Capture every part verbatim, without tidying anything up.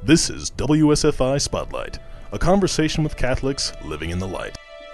This is W S F I Spotlight, a conversation with Catholics living in the light.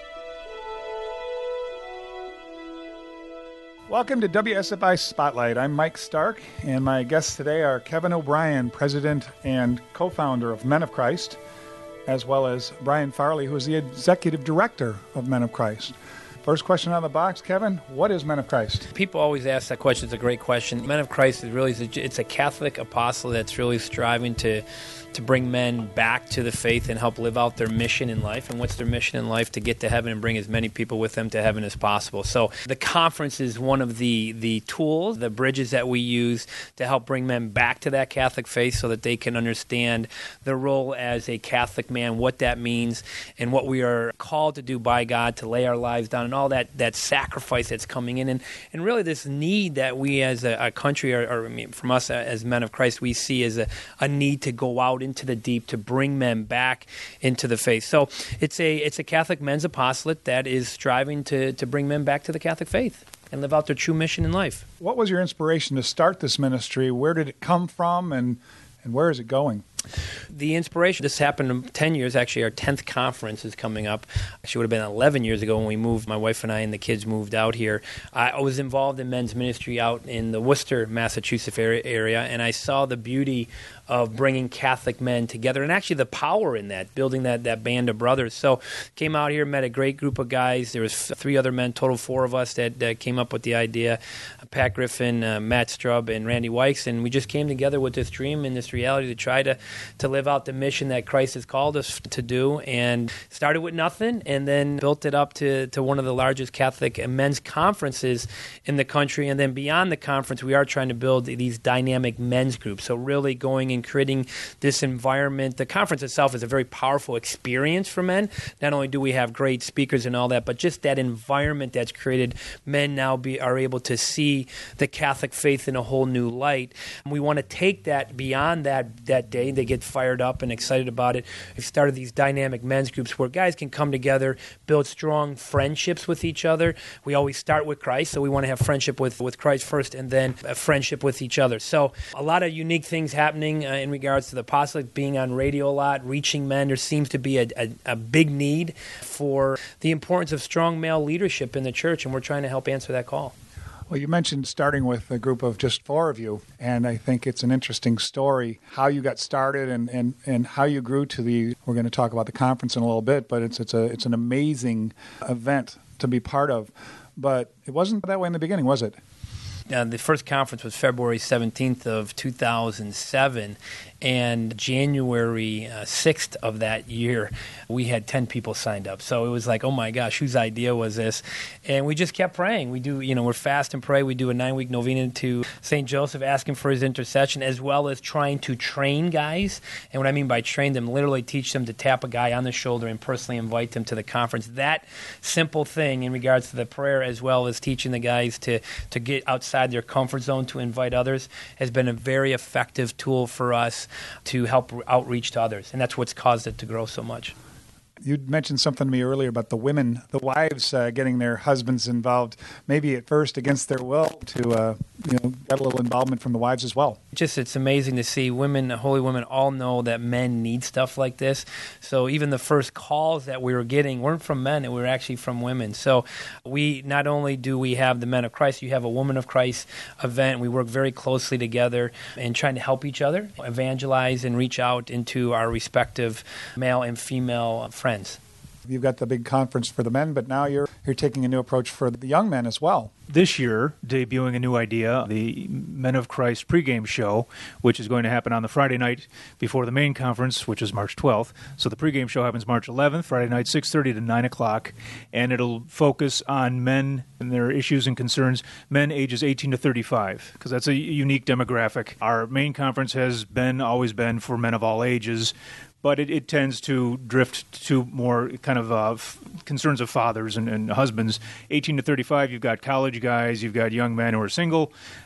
Welcome to W S F I Spotlight. I'm Mike Stark, and my guests today are Kevin O'Brien, president and co-founder of Men of Christ, as well as Brian Farley, who is the executive director of Men of Christ. First question out of the box, Kevin, what is Men of Christ? People always ask that question. It's a great question. Men of Christ is really, it's a Catholic apostle that's really striving to to bring men back to the faith and help live out their mission in life. And what's their mission in life? To get to heaven and bring as many people with them to heaven as possible. So the conference is one of the, the tools, the bridges that we use to help bring men back to that Catholic faith so that they can understand their role as a Catholic man, what that means, and what we are called to do by God, to lay our lives down, and all that, that sacrifice that's coming in. And, and really this need that we as a, a country, or, or I mean, from us as Men of Christ, we see as a, a need to go out into the deep to bring men back into the faith. So it's a it's a Catholic men's apostolate that is striving to, to bring men back to the Catholic faith and live out their true mission in life. What was your inspiration to start this ministry? Where did it come from, and, and where is it going? The inspiration, this happened in ten years. Actually, our tenth conference is coming up. Actually, it would have been eleven years ago when we moved, my wife and I and the kids moved out here. I was involved in men's ministry out in the Worcester, Massachusetts area, and I saw the beauty of bringing Catholic men together, and actually the power in that, building that, that band of brothers. So came out here, met a great group of guys. There was three other men, total four of us that, that came up with the idea. Pat Griffin, uh, Matt Strub, and Randy Wykes, and we just came together with this dream and this reality to try to, to live out the mission that Christ has called us to do, and started with nothing and then built it up to, to one of the largest Catholic men's conferences in the country. And then beyond the conference, we are trying to build these dynamic men's groups. So really going and creating this environment. The conference itself is a very powerful experience for men. Not only do we have great speakers and all that, but just that environment that's created, men now be, are able to see the Catholic faith in a whole new light. And we want to take that beyond that that day. They get fired up and excited about it. We've started these dynamic men's groups where guys can come together, build strong friendships with each other. We always start with Christ, so we want to have friendship with, with Christ first, and then a friendship with each other. So a lot of unique things happening uh, in regards to the apostolate, being on radio a lot, reaching men. There seems to be a, a, a big need for the importance of strong male leadership in the church, and we're trying to help answer that call. Well, you mentioned starting with a group of just four of you, and I think it's an interesting story, how you got started and, and, and how you grew to the, we're going to talk about the conference in a little bit, but it's it's a it's an amazing event to be part of. But it wasn't that way in the beginning, was it? Uh, the first conference was February seventeenth of two thousand seven, and January uh, sixth of that year, we had ten people signed up. So it was like, oh my gosh, whose idea was this? And we just kept praying. We do, you know, we're fast and pray. We do a nine-week novena to Saint Joseph, asking for his intercession, as well as trying to train guys. And what I mean by train them, literally teach them to tap a guy on the shoulder and personally invite them to the conference. That simple thing in regards to the prayer, as well as teaching the guys to, to get outside their comfort zone to invite others, has been a very effective tool for us to help outreach to others, and that's what's caused it to grow so much. You mentioned something to me earlier about the women, the wives uh, getting their husbands involved, maybe at first against their will, to uh, you know, get a little involvement from the wives as well. Just, it's amazing to see women, holy women, all know that men need stuff like this. So even the first calls that we were getting weren't from men, it were actually from women. So we, not only do we have the Men of Christ, you have a Woman of Christ event. We work very closely together and trying to help each other, evangelize and reach out into our respective male and female friends. You've got the big conference for the men, but now you're you're taking a new approach for the young men as well. This year, debuting a new idea, the Men of Christ pregame show, which is going to happen on the Friday night before the main conference, which is March twelfth. So the pregame show happens March eleventh, Friday night, six thirty to nine o'clock, and it'll focus on men and their issues and concerns, men ages eighteen to thirty-five, because that's a unique demographic. Our main conference has been, always been, for men of all ages, but it, it tends to drift to more kind of uh, f- concerns of fathers and, and husbands. eighteen to thirty-five, you've got college guys, you've got young men who are single.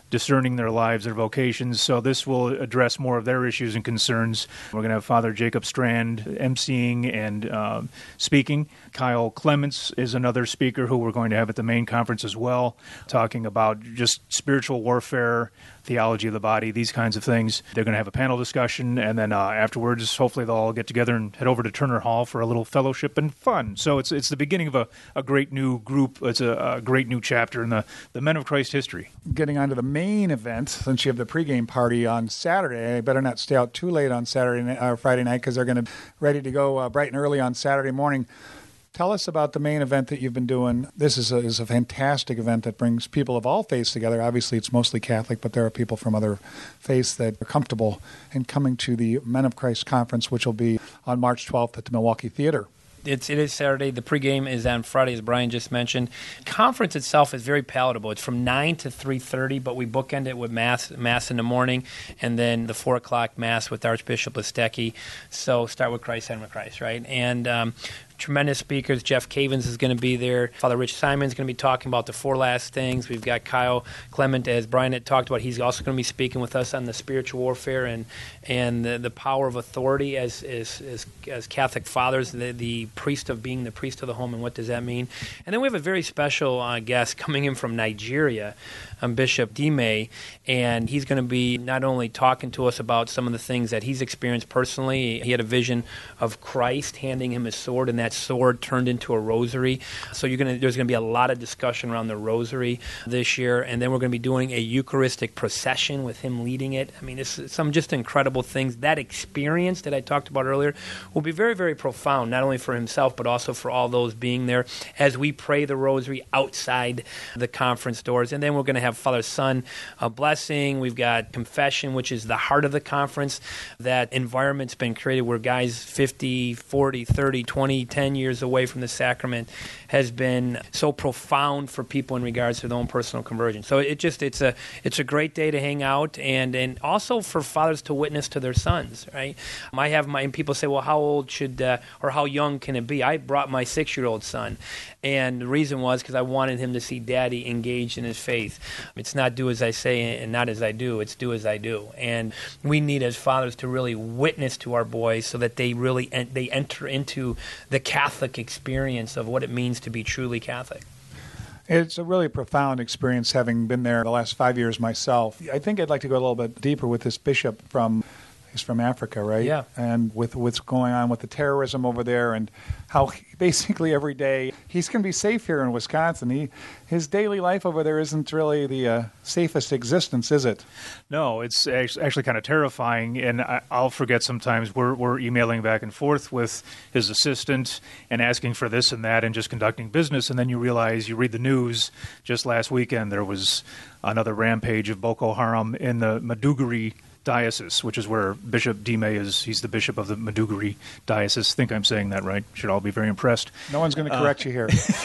discerning their lives, their vocations. So this will address more of their issues and concerns. We're going to have Father Jacob Strand emceeing and um, speaking. Kyle Clements is another speaker who we're going to have at the main conference as well, talking about just spiritual warfare, theology of the body, these kinds of things. They're going to have a panel discussion, and then uh, afterwards, hopefully they'll all get together and head over to Turner Hall for a little fellowship and fun. So it's it's the beginning of a, a great new group. It's a, a great new chapter in the, the Men of Christ history. Getting on to the main event, since you have the pregame party on Saturday, I better not stay out too late on Saturday night, or Friday night, because they're going to be ready to go uh, bright and early on Saturday morning. Tell us about the main event that you've been doing. This is a, is a fantastic event that brings people of all faiths together. Obviously, it's mostly Catholic, but there are people from other faiths that are comfortable in coming to the Men of Christ Conference, which will be on March twelfth at the Milwaukee Theater. It's, it is Saturday. The pregame is on Friday, as Brian just mentioned. Conference itself is very palatable. It's from nine to three thirty, but we bookend it with mass mass in the morning, and then the four o'clock mass with Archbishop Listecki. So start with Christ, end with Christ, right? And um, tremendous speakers. Jeff Cavins is going to be there. Father Rich Simon is going to be talking about the four last things. We've got Kyle Clement, as Brian had talked about. He's also going to be speaking with us on the spiritual warfare and and the, the power of authority as as, as, as Catholic fathers, the, the priest of being the priest of the home, and what does that mean? And then we have a very special uh, guest coming in from Nigeria, um, Bishop Dime, and he's going to be not only talking to us about some of the things that he's experienced personally. He had a vision of Christ handing him his sword, and that sword turned into a rosary. So you're going to, there's going to be a lot of discussion around the rosary this year, and then we're going to be doing a Eucharistic procession with him leading it. I mean, it's some just incredible things. That experience that I talked about earlier will be very, very profound, not only for himself, but also for all those being there as we pray the rosary outside the conference doors. And then we're going to have Father Son a blessing. We've got confession, which is the heart of the conference. That environment's been created where guys fifty, forty, thirty, twenty, ten years away from the sacrament has been so profound for people in regards to their own personal conversion. So it just it's a it's a great day to hang out, and, and also for fathers to witness to their sons, right? I have my and people say, well, how old should uh, or how young can it be? I brought my six-year-old son, and the reason was because I wanted him to see Daddy engaged in his faith. It's not do as I say and not as I do. It's do as I do. And we need as fathers to really witness to our boys so that they really en- they enter into the Catholic experience of what it means to be truly Catholic. It's a really profound experience, having been there the last five years myself. I think I'd like to go a little bit deeper with this bishop from he's from Africa, right? Yeah. And with what's going on with the terrorism over there, and how he, basically every day he's going to be safe here in Wisconsin. He his daily life over there isn't really the uh, safest existence, is it? No, it's actually kind of terrifying, and I'll forget sometimes. We're, we're emailing back and forth with his assistant and asking for this and that and just conducting business, and then you realize, you read the news, just last weekend there was another rampage of Boko Haram in the Maiduguri diocese, which is where Bishop Dime is. He's the bishop of the Maiduguri diocese. I think I'm saying that right. Should all be very impressed. No one's going to correct uh, you here.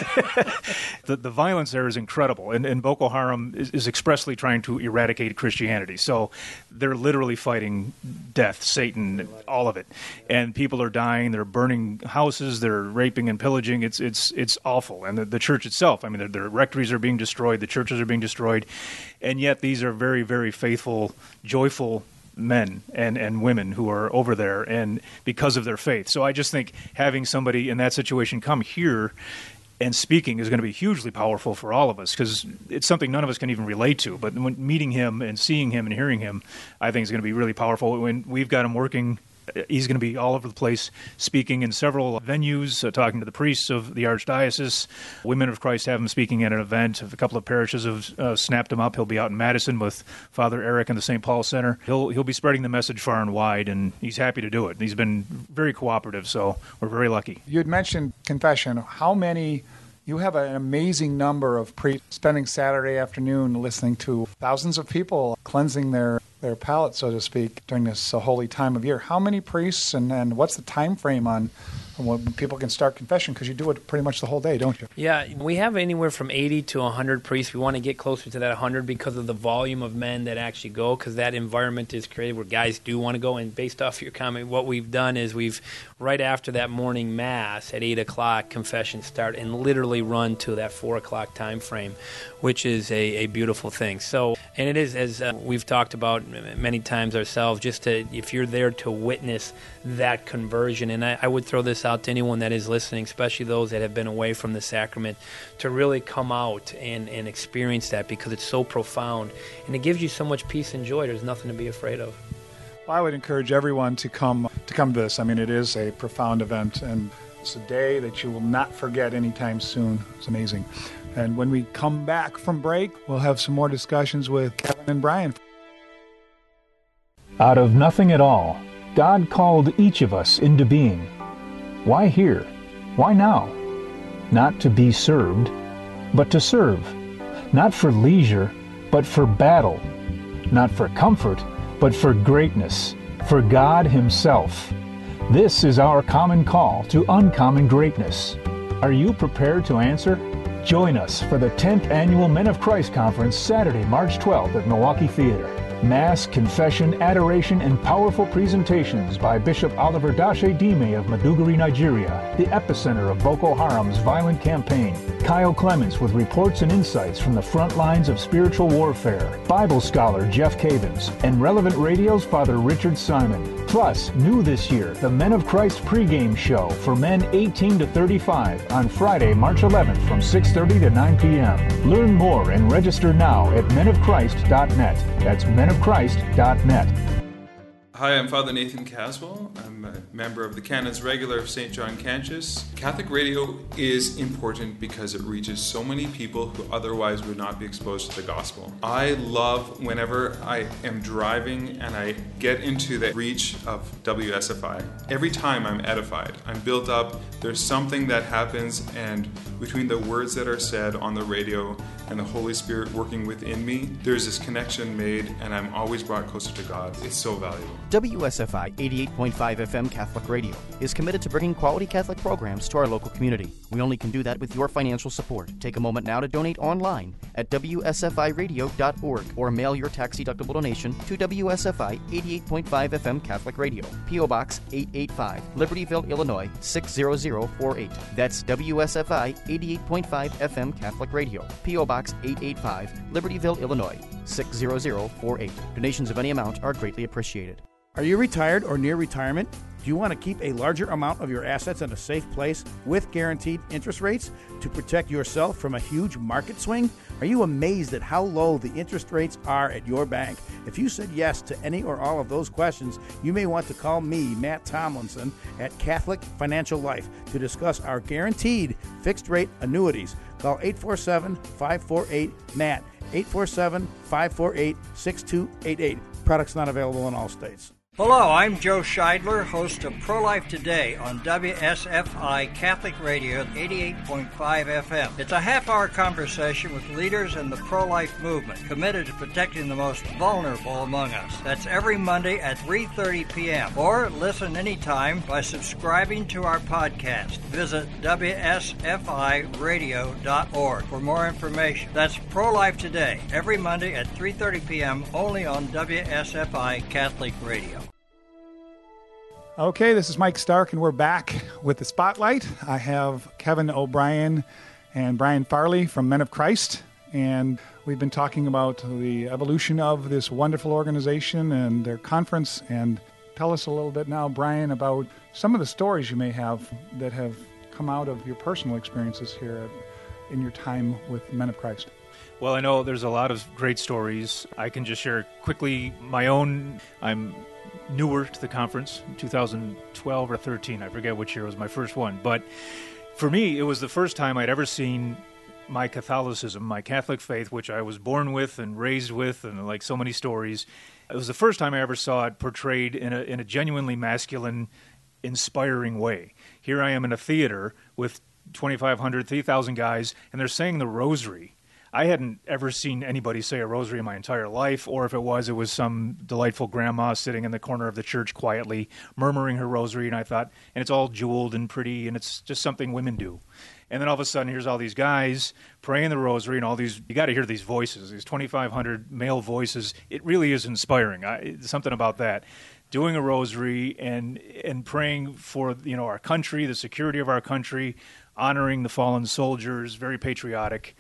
the, the violence there is incredible, and, and Boko Haram is, is expressly trying to eradicate Christianity. So they're literally fighting death, Satan, all of it. And people are dying. They're burning houses. They're raping and pillaging. It's it's it's awful. And the, the church itself, I mean, their, their rectories are being destroyed. The churches are being destroyed. And yet these are very, very faithful, joyful men and, and women who are over there, and because of their faith. So I just think having somebody in that situation come here and speaking is going to be hugely powerful for all of us, because it's something none of us can even relate to. But when meeting him and seeing him and hearing him, I think is going to be really powerful. When we've got him working, he's going to be all over the place, speaking in several venues, uh, talking to the priests of the Archdiocese. Women of Christ have him speaking at an event. A couple of parishes have uh, snapped him up. He'll be out in Madison with Father Eric in the Saint Paul Center. He'll he'll be spreading the message far and wide, and he's happy to do it. He's been very cooperative, so we're very lucky. You had mentioned confession. How many... You have an amazing number of priests spending Saturday afternoon listening to thousands of people cleansing their, their palate, so to speak, during this uh, holy time of year. How many priests, and, and what's the time frame on when people can start confession? Because you do it pretty much the whole day, don't you? Yeah, we have anywhere from eighty to one hundred priests. We want to get closer to that one hundred because of the volume of men that actually go, because that environment is created where guys do want to go. And based off your comment, what we've done is we've, right after that morning mass at eight o'clock, confessions start and literally run to that four o'clock time frame, which is a, a beautiful thing. So And it is, as uh, we've talked about many times ourselves, just to, if you're there to witness that conversion, and I, I would throw this out to anyone that is listening, especially those that have been away from the sacrament, to really come out and, and experience that, because it's so profound, and it gives you so much peace and joy. There's nothing to be afraid of. Well, I would encourage everyone to come to come to this. I mean, it is a profound event, and it's a day that you will not forget anytime soon. It's amazing. And when we come back from break, we'll have some more discussions with Kevin and Brian. Out of nothing at all, God called each of us into being. Why here? Why now? Not to be served, but to serve. Not for leisure, but for battle. Not for comfort, but for greatness, for God Himself. This is our common call to uncommon greatness. Are you prepared to answer? Join us for the tenth Annual Men of Christ Conference, Saturday, March twelfth at Milwaukee Theater. Mass, confession, adoration, and powerful presentations by Bishop Oliver Dashe Dime of Maiduguri, Nigeria, the epicenter of Boko Haram's violent campaign. Kyle Clements with reports and insights from the front lines of spiritual warfare. Bible scholar Jeff Cavins, and Relevant Radio's Father Richard Simon. Plus, new this year, the Men of Christ pregame show for men eighteen to thirty-five on Friday, March eleventh from six thirty to nine p.m. Learn more and register now at men of christ dot net. That's men of christ dot net. Hi, I'm Father Nathan Caswell. I'm a member of the Canons Regular of Saint John Cantius. Catholic radio is important because it reaches so many people who otherwise would not be exposed to the gospel. I love whenever I am driving and I get into the reach of W S F I. Every time I'm edified, I'm built up, there's something that happens, and between the words that are said on the radio and the Holy Spirit working within me, there's this connection made, and I'm always brought closer to God. It's so valuable. W S F I eighty-eight point five F M Catholic Radio is committed to bringing quality Catholic programs to our local community. We only can do that with your financial support. Take a moment now to donate online at W S F I radio dot org or mail your tax-deductible donation to W S F I eighty-eight point five F M Catholic Radio, P O Box eight eighty-five, Libertyville, Illinois six zero zero four eight. That's W S F I eighty-eight point five F M Catholic Radio, P O Box eight eighty-five, Libertyville, Illinois six zero zero four eight. Donations of any amount are greatly appreciated. Are you retired or near retirement? Do you want to keep a larger amount of your assets in a safe place with guaranteed interest rates to protect yourself from a huge market swing? Are you amazed at how low the interest rates are at your bank? If you said yes to any or all of those questions, you may want to call me, Matt Tomlinson, at Catholic Financial Life to discuss our guaranteed fixed rate annuities. Call eight four seven, five four eight, M A T, eight four seven, five four eight, six two eight eight. Products not available in all states. Hello, I'm Joe Scheidler, host of Pro-Life Today on W S F I Catholic Radio eighty-eight point five F M. It's a half-hour conversation with leaders in the pro-life movement committed to protecting the most vulnerable among us. That's every Monday at three thirty p.m. Or listen anytime by subscribing to our podcast. Visit W S F I radio dot org for more information. That's Pro-Life Today, every Monday at three thirty p.m. only on W S F I Catholic Radio. Okay, this is Mike Stark, and we're back with the Spotlight. I have Kevin O'Brien and Brian Farley from Men of Christ, and we've been talking about the evolution of this wonderful organization and their conference. And tell us a little bit now, Brian, about some of the stories you may have that have come out of your personal experiences here in your time with Men of Christ. Well, I know there's a lot of great stories. I can just share quickly my own. I'm newer to the conference, two thousand twelve or thirteen. I forget which year was my first one. But for me, it was the first time I'd ever seen my Catholicism, my Catholic faith, which I was born with and raised with, and like so many stories. It was the first time I ever saw it portrayed in a, in a genuinely masculine, inspiring way. Here I am in a theater with twenty-five hundred, three thousand guys, and they're saying the rosary. I hadn't ever seen anybody say a rosary in my entire life, or if it was, it was some delightful grandma sitting in the corner of the church quietly murmuring her rosary, and I thought, and it's all jeweled and pretty, and it's just something women do. And then all of a sudden, here's all these guys praying the rosary, and all these, you got to hear these voices, these twenty-five hundred male voices. It really is inspiring. I, something about that. Doing a rosary and and praying for, you know, our country, the security of our country, honoring the fallen soldiers, very patriotic.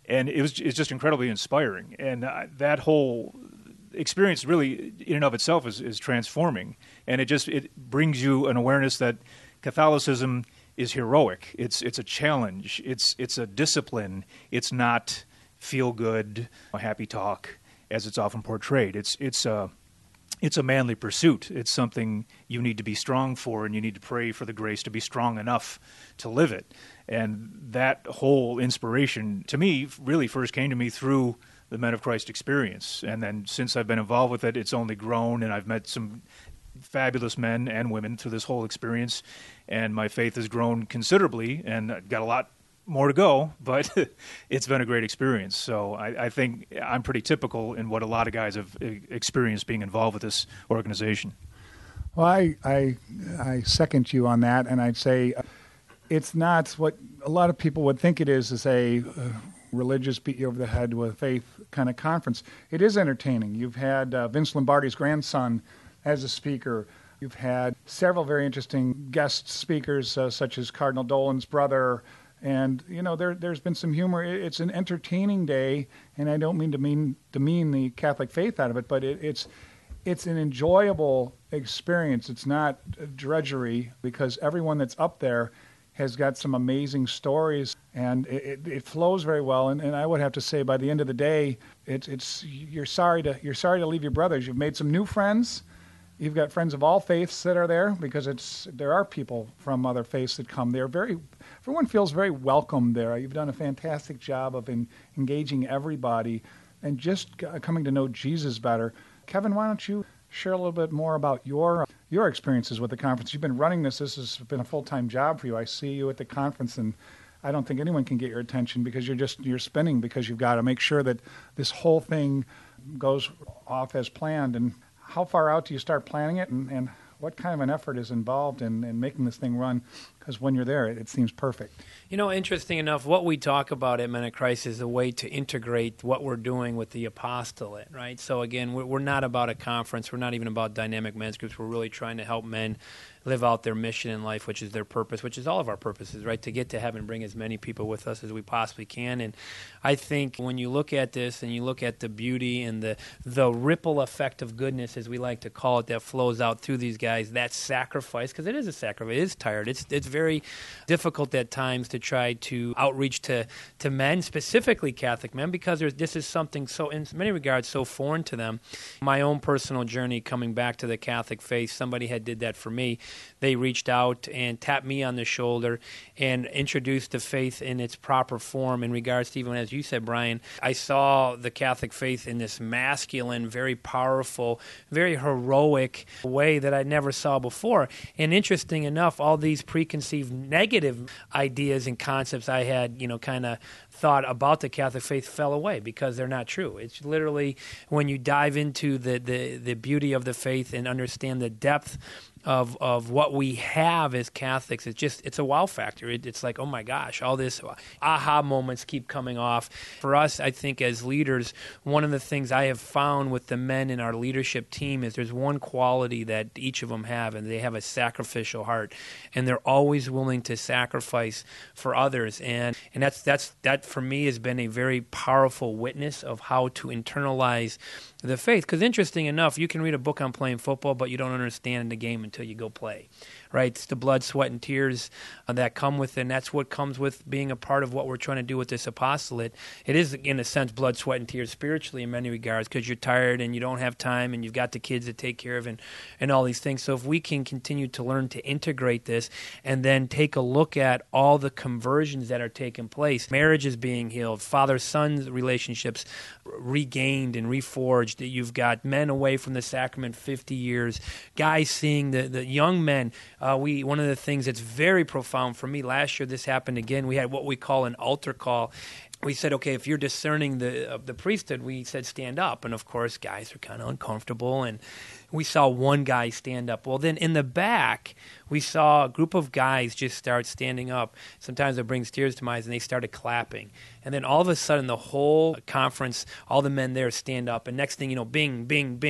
And it was it's just incredibly inspiring. And uh, that whole experience really in and of itself is, is transforming. And it just it brings you an awareness that Catholicism is heroic. It's it's a challenge. It's it's a discipline. It's not feel good, happy talk, as it's often portrayed. It's it's a it's a manly pursuit. It's something you need to be strong for, and you need to pray for the grace to be strong enough to live it. And that whole inspiration, to me, really first came to me through the Men of Christ experience. And then since I've been involved with it, it's only grown, and I've met some fabulous men and women through this whole experience. And my faith has grown considerably, and I've got a lot more to go, but it's been a great experience. So I, I think I'm pretty typical in what a lot of guys have experienced being involved with this organization. Well, I, I, I second you on that, and I'd say it's not what a lot of people would think it is, is a uh, religious beat you over the head with faith kind of conference. It is entertaining. You've had uh, Vince Lombardi's grandson as a speaker. You've had several very interesting guest speakers, uh, such as Cardinal Dolan's brother. And, you know, there, there's been some humor. It's an entertaining day, and I don't mean to mean demean the Catholic faith out of it, but it, it's it's an enjoyable experience. It's not drudgery, because everyone that's up there has got some amazing stories, and it, it, it flows very well. And, and I would have to say, by the end of the day, it's it's you're sorry to you're sorry to leave your brothers. You've made some new friends. You've got friends of all faiths that are there, because it's there are people from other faiths that come there. Very, everyone feels very welcome there. You've done a fantastic job of in, engaging everybody and just coming to know Jesus better. Kevin, why don't you share a little bit more about your your experiences with the conference? You've been running this. This has been a full-time job for you. I see you at the conference, and I don't think anyone can get your attention, because you're just you're spinning, because you've got to make sure that this whole thing goes off as planned. And how far out do you start planning it, and, and what kind of an effort is involved in, in making this thing run? Because when you're there, it, it seems perfect. You know, interesting enough, what we talk about at Men of Christ is a way to integrate what we're doing with the apostolate, right? So again, we're, we're not about a conference. We're not even about dynamic men's groups. We're really trying to help men live out their mission in life, which is their purpose, which is all of our purposes, right? To get to heaven, bring as many people with us as we possibly can. And I think when you look at this and you look at the beauty and the the ripple effect of goodness, as we like to call it, that flows out through these guys, that sacrifice, because it is a sacrifice, it is tired. It's it's very difficult at times to try to outreach to, to men, specifically Catholic men, because there's, this is something so, in many regards, so foreign to them. My own personal journey coming back to the Catholic faith, somebody had did that for me. They reached out and tapped me on the shoulder and introduced the faith in its proper form in regards to, even as you said, Brian, I saw the Catholic faith in this masculine, very powerful, very heroic way that I never saw before. And interesting enough, all these preconceived negative ideas and concepts I had, you know, kind of thought about the Catholic faith fell away, because they're not true. It's literally when you dive into the, the, the beauty of the faith and understand the depth of of what we have as Catholics, it's just it's a wow factor. It, it's like, oh my gosh, all this aha moments keep coming off. For us, I think as leaders, one of the things I have found with the men in our leadership team is there's one quality that each of them have, and they have a sacrificial heart, and they're always willing to sacrifice for others. And and that's that's that for me has been a very powerful witness of how to internalize the faith. Because interesting enough, you can read a book on playing football, but you don't understand the game until you go play, right? It's the blood, sweat, and tears uh, that come with it, and that's what comes with being a part of what we're trying to do with this apostolate. It is, in a sense, blood, sweat, and tears spiritually in many regards, because you're tired and you don't have time and you've got the kids to take care of and, and all these things. So if we can continue to learn to integrate this and then take a look at all the conversions that are taking place, marriages being healed, father-son relationships regained and reforged, that you've got men away from the sacrament fifty years, guys seeing the, the young men. Uh, we one of the things that's very profound for me, last year this happened again, we had what we call an altar call. We said, okay, if you're discerning the uh, the priesthood, we said stand up. And of course, guys are kind of uncomfortable, and we saw one guy stand up. Well, then in the back, we saw a group of guys just start standing up. Sometimes it brings tears to my eyes, and they started clapping. And then all of a sudden, the whole conference, all the men there stand up. And next thing you know, bing, bing, bing,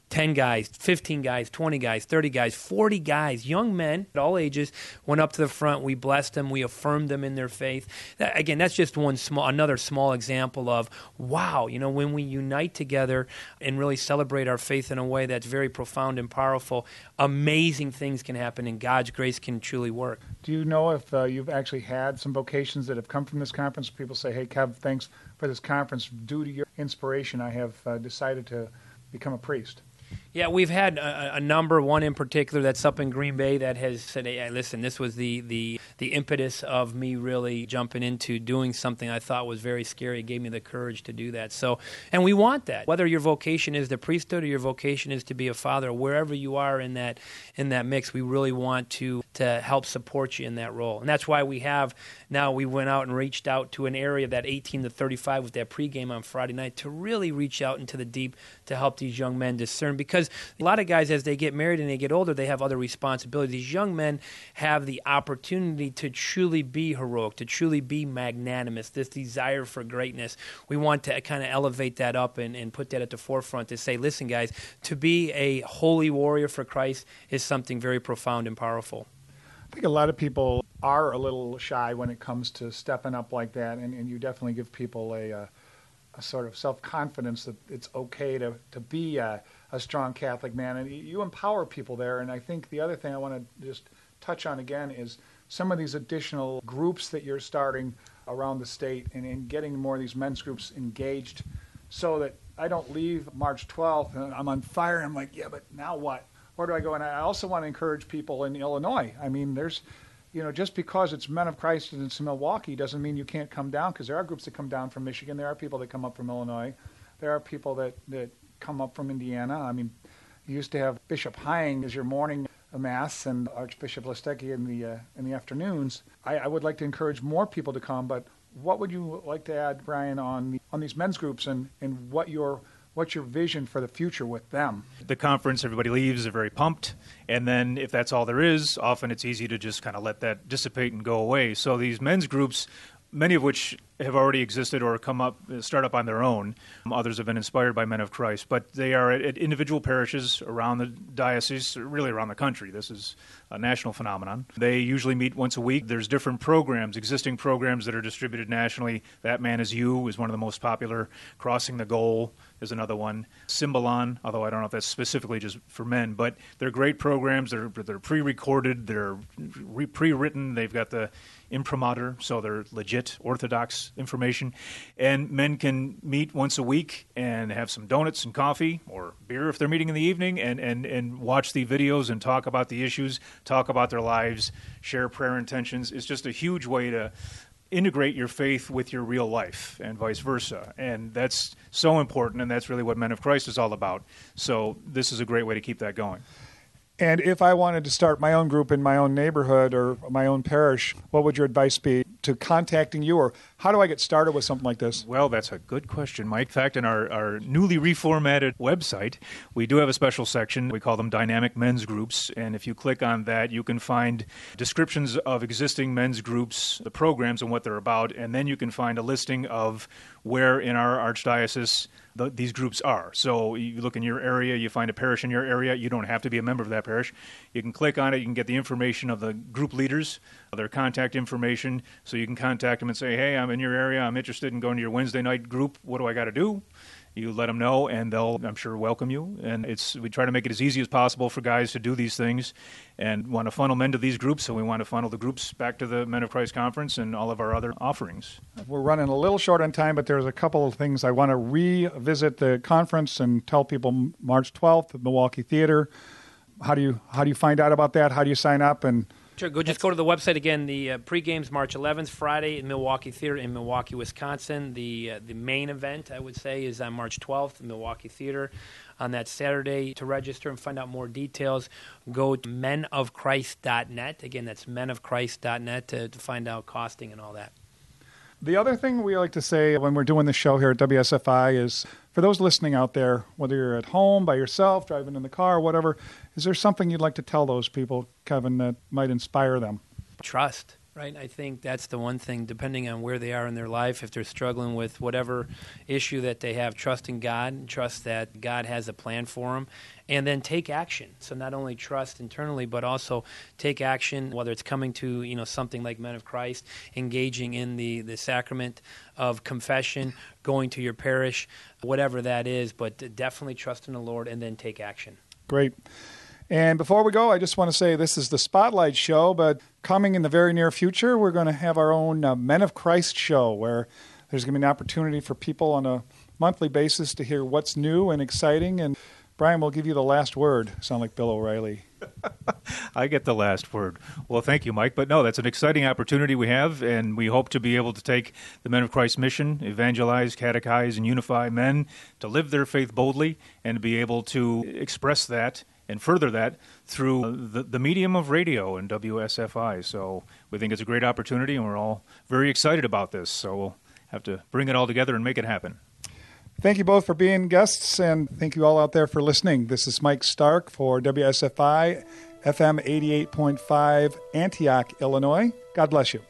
ten guys, fifteen guys, twenty guys, thirty guys, forty guys, young men at all ages went up to the front. We blessed them. We affirmed them in their faith. That, again, that's just one small, another small example of, wow, you know, when we unite together and really celebrate our faith in a way that's very profound and powerful, amazing things can happen and God's grace can truly work. Do you know if uh, you've actually had some vocations that have come from this conference? People say, hey, Kev, thanks for this conference. Due to your inspiration, I have uh, decided to become a priest. Yeah, we've had a, a number, one in particular that's up in Green Bay that has said, hey, listen, this was the, the, the impetus of me really jumping into doing something I thought was very scary. It gave me the courage to do that. So, and we want that. Whether your vocation is the priesthood or your vocation is to be a father, wherever you are in that in that mix, we really want to, to help support you in that role. And that's why we have, now we went out and reached out to an area of that eighteen to thirty-five with that pregame on Friday night to really reach out into the deep to help these young men discern. Because a lot of guys, as they get married and they get older, they have other responsibilities. These young men have the opportunity to truly be heroic, to truly be magnanimous, this desire for greatness. We want to kind of elevate that up and, and put that at the forefront to say, listen, guys, to be a holy warrior for Christ is something very profound and powerful. I think a lot of people are a little shy when it comes to stepping up like that, and, and you definitely give people a, a, a sort of self-confidence that it's okay to, to be a, a strong Catholic man, and you empower people there. And I think the other thing I want to just touch on again is some of these additional groups that you're starting around the state and, and getting more of these men's groups engaged so that I don't leave March twelfth and I'm on fire and I'm like, yeah, but now what? Where do I go? And I also want to encourage people in Illinois. I mean, there's, you know, just because it's Men of Christ and it's Milwaukee doesn't mean you can't come down, because there are groups that come down from Michigan. There are people that come up from Illinois. There are people that, that come up from Indiana. I mean, you used to have Bishop Hying as your morning mass and Archbishop Listecki in the uh, in the afternoons. I, I would like to encourage more people to come, but what would you like to add, Brian, on the, on these men's groups and, and what your what's your vision for the future with them? The conference, everybody leaves, they're very pumped, and then if that's all there is, often it's easy to just kind of let that dissipate and go away. So these men's groups, many of which have already existed or come up, start up on their own. Others have been inspired by Men of Christ, but they are at, at individual parishes around the diocese, really around the country. This is a national phenomenon. They usually meet once a week. There's different programs, existing programs that are distributed nationally. That Man Is You is one of the most popular. Crossing the Goal is another one. Symbolon, although I don't know if that's specifically just for men, but they're great programs. They're, they're pre-recorded. They're re- pre-written. They've got the imprimatur, so they're legit, orthodox information. And men can meet once a week and have some donuts and coffee or beer if they're meeting in the evening and, and, and watch the videos and talk about the issues, talk about their lives, share prayer intentions. It's just a huge way to integrate your faith with your real life and vice versa. And that's so important, and that's really what Men of Christ is all about. So this is a great way to keep that going. And if I wanted to start my own group in my own neighborhood or my own parish, what would your advice be to contacting you, or how do I get started with something like this? Well, that's a good question, Mike. In fact, in our, our newly reformatted website, we do have a special section. We call them Dynamic Men's Groups, and if you click on that, you can find descriptions of existing men's groups, the programs and what they're about, and then you can find a listing of where in our archdiocese the, these groups are. So you look in your area, you find a parish in your area. You don't have to be a member of that parish. You can click on it. You can get the information of the group leaders, their contact information, so you can contact them and say, hey, I'm in your area. I'm interested in going to your Wednesday night group. What do I got to do? You let them know, and they'll, I'm sure, welcome you. And it's we try to make it as easy as possible for guys to do these things and want to funnel men to these groups, so we want to funnel the groups back to the Men of Christ Conference and all of our other offerings. We're running a little short on time, but there's a couple of things. I want to revisit the conference and tell people March twelfth at Milwaukee Theater. How do you how do you find out about that? How do you sign up? And Sure, go just go to the website again. The uh, pre-game's March eleventh, Friday in Milwaukee Theater in Milwaukee, Wisconsin. The uh, the main event, I would say, is on March twelfth in Milwaukee Theater. On that Saturday, to register and find out more details, go to men of christ dot net. Again, that's men of christ dot net to, to find out costing and all that. The other thing we like to say when we're doing the show here at W S F I is, for those listening out there, whether you're at home, by yourself, driving in the car, whatever, is there something you'd like to tell those people, Kevin, that might inspire them? Trust. Right, I think that's the one thing, depending on where they are in their life, if they're struggling with whatever issue that they have, trust in God, trust that God has a plan for them, and then take action. So not only trust internally, but also take action, whether it's coming to, you know, something like Men of Christ, engaging in the, the sacrament of confession, going to your parish, whatever that is, but definitely trust in the Lord and then take action. Great. And before we go, I just want to say this is the Spotlight Show, but coming in the very near future, we're going to have our own uh, Men of Christ show where there's going to be an opportunity for people on a monthly basis to hear what's new and exciting. And Brian, we'll give you the last word. Sound like Bill O'Reilly. I get the last word. Well, thank you, Mike. But no, that's an exciting opportunity we have, and we hope to be able to take the Men of Christ mission, evangelize, catechize, and unify men to live their faith boldly and to be able to express that and further that through the, the medium of radio and W S F I. So we think it's a great opportunity, and we're all very excited about this. So we'll have to bring it all together and make it happen. Thank you both for being guests, and thank you all out there for listening. This is Mike Stark for W S F I, F M eighty-eight point five, Antioch, Illinois. God bless you.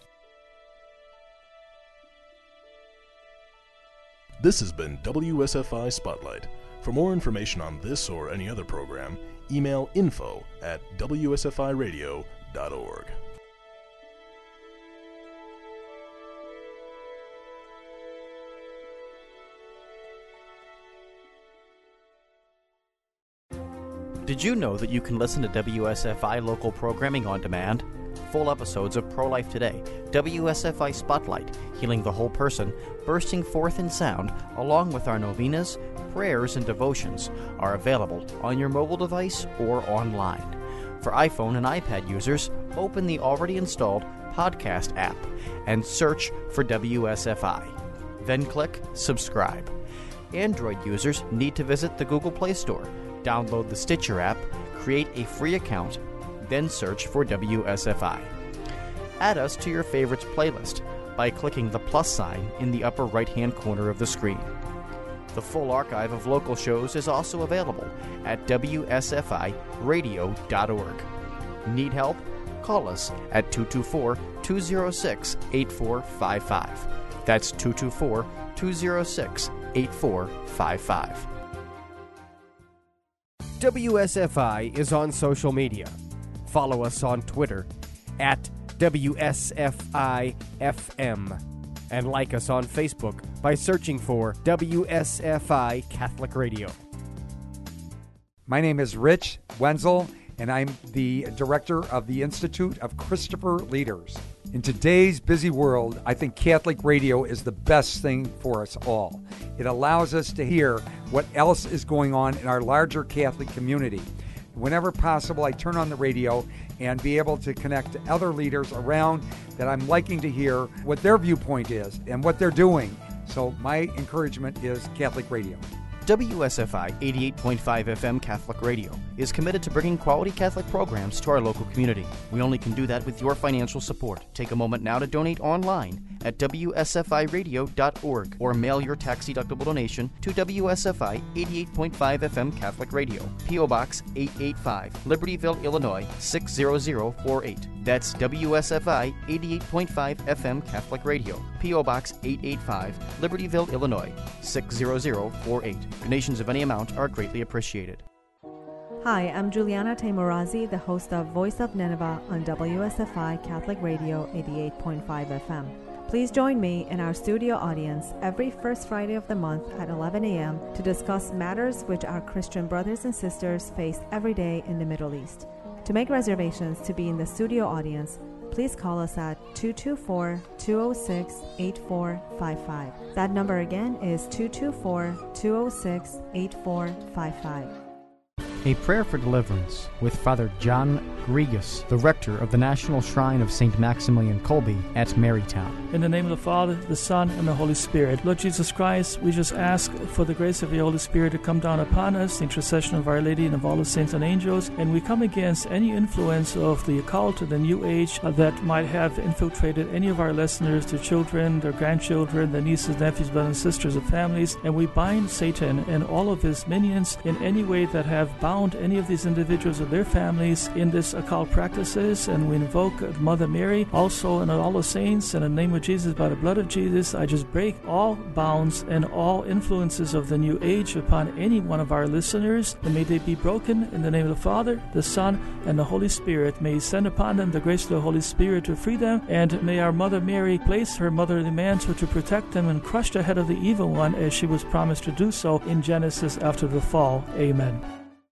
This has been W S F I Spotlight. For more information on this or any other program, email info at W S F I radio dot org. Did you know that you can listen to W S F I local programming on demand? Full episodes of Pro-Life Today, W S F I Spotlight, Healing the Whole Person, Bursting Forth in Sound, along with our novenas, prayers, and devotions, are available on your mobile device or online. For iPhone and iPad users, open the already installed podcast app and search for W S F I. Then click Subscribe. Android users need to visit the Google Play Store, download the Stitcher app, create a free account, then search for W S F I. Add us to your favorites playlist by clicking the plus sign in the upper right-hand corner of the screen. The full archive of local shows is also available at W S F I radio dot org. Need help? Call us at two two four, two zero six, eight four five five. That's two two four, two zero six, eight four five five. W S F I is on social media. Follow us on Twitter at W S F I F M and like us on Facebook by searching for W S F I Catholic Radio. My name is Rich Wenzel, and I'm the director of the Institute of Christopher Leaders. In today's busy world, I think Catholic radio is the best thing for us all. It allows us to hear what else is going on in our larger Catholic community. Whenever possible, I turn on the radio and be able to connect to other leaders around that I'm liking to hear what their viewpoint is and what they're doing. So my encouragement is Catholic radio. W S F I eighty-eight point five F M Catholic Radio is committed to bringing quality Catholic programs to our local community. We only can do that with your financial support. Take a moment now to donate online at W S F I radio dot org or mail your tax-deductible donation to W S F I eighty-eight point five F M Catholic Radio, P O Box eight eighty-five, Libertyville, Illinois six zero zero four eight. That's W S F I eighty-eight point five F M Catholic Radio, P O Box eight eighty-five, Libertyville, Illinois six zero zero four eight. Donations of any amount are greatly appreciated. Hi, I'm Juliana Taimorazi, the host of Voice of Nineveh on W S F I Catholic Radio eighty-eight point five F M. Please join me in our studio audience every first Friday of the month at eleven a.m. to discuss matters which our Christian brothers and sisters face every day in the Middle East. To make reservations to be in the studio audience, please call us at two two four, two zero six, eight four five five. That number again is two two four, two zero six, eight four five five. A Prayer for Deliverance with Father John Grigas, the rector of the National Shrine of Saint Maximilian Kolbe at Marytown. In the name of the Father, the Son, and the Holy Spirit. Lord Jesus Christ, we just ask for the grace of the Holy Spirit to come down upon us, the intercession of Our Lady and of all the saints and angels, and we come against any influence of the occult or the New Age uh, that might have infiltrated any of our listeners, their children, their grandchildren, their nieces, nephews, brothers and sisters, and families, and we bind Satan and all of his minions in any way that have bound bound any of these individuals or their families in this occult practices, and we invoke Mother Mary also and all the saints in the name of Jesus, by the blood of Jesus. I just break all bounds and all influences of the new age upon any one of our listeners, and may they be broken in the name of the Father, the Son, and the Holy Spirit. May He send upon them the grace of the Holy Spirit to free them, and may our Mother Mary place her motherly mantle to protect them and crush the head of the evil one, as she was promised to do so in Genesis after the fall. Amen.